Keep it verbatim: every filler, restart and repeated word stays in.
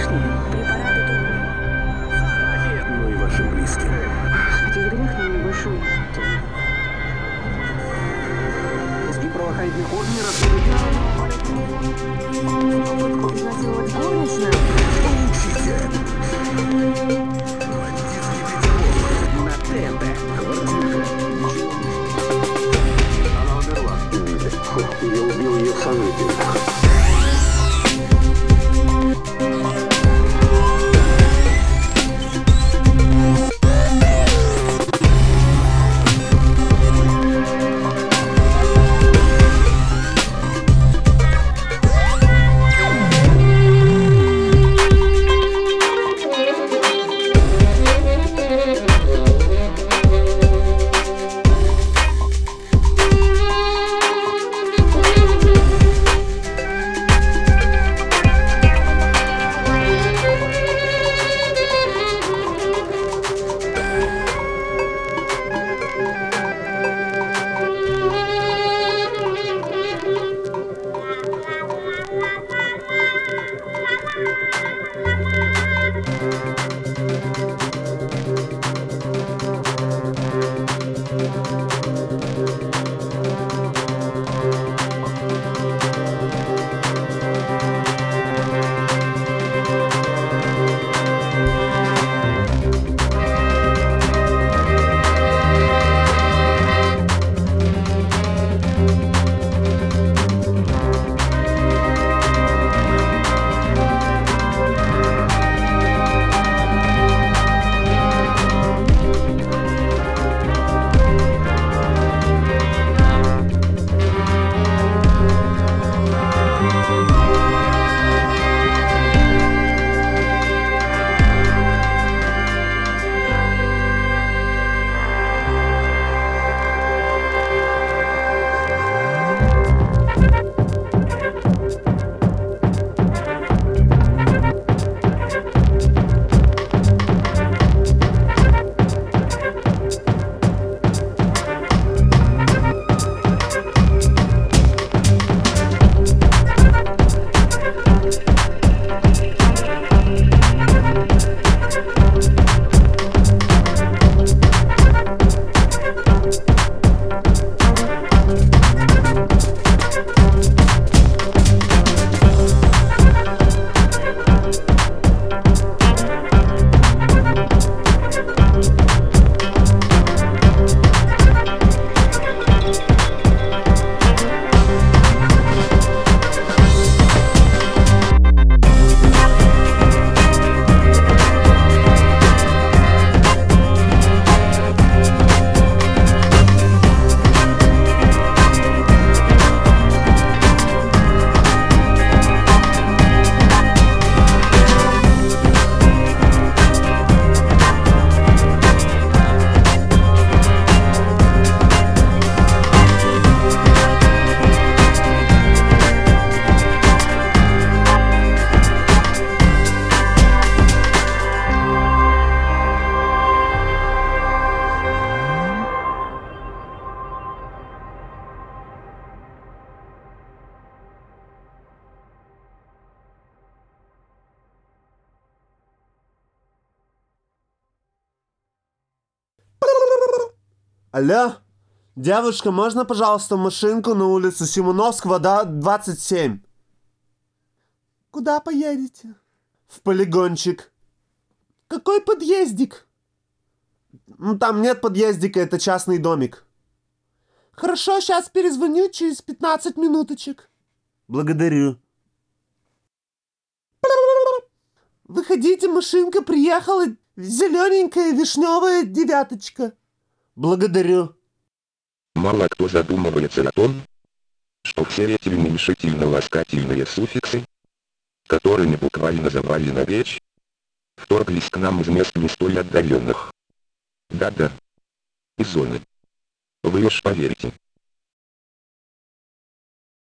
Препараты тут. Ну и вашим близким. Хотя грех на небольшой. Мозги правоохранительных органов Попытку изнасиловать горничную. учите. Бандитский петербург. На ТНТ. Квартирка. Она умерла. Я убил ее сожителя. Алло? Девушка, можно, пожалуйста, машинку на улицу Симоновского, да, двадцать семь? Куда поедете? В полигончик. Какой подъездик? Ну, там нет подъездика, это частный домик. Хорошо, сейчас перезвоню через пятнадцать минуточек. Благодарю. Выходите, машинка приехала, зелененькая вишневая девяточка. Благодарю. Мало кто задумывается о том, что все эти уменьшительно-ласкательные суффиксы, которыми буквально завалена речь, вторглись к нам из мест не столь отдаленных. Да-да. Из зоны. Вы уж поверите.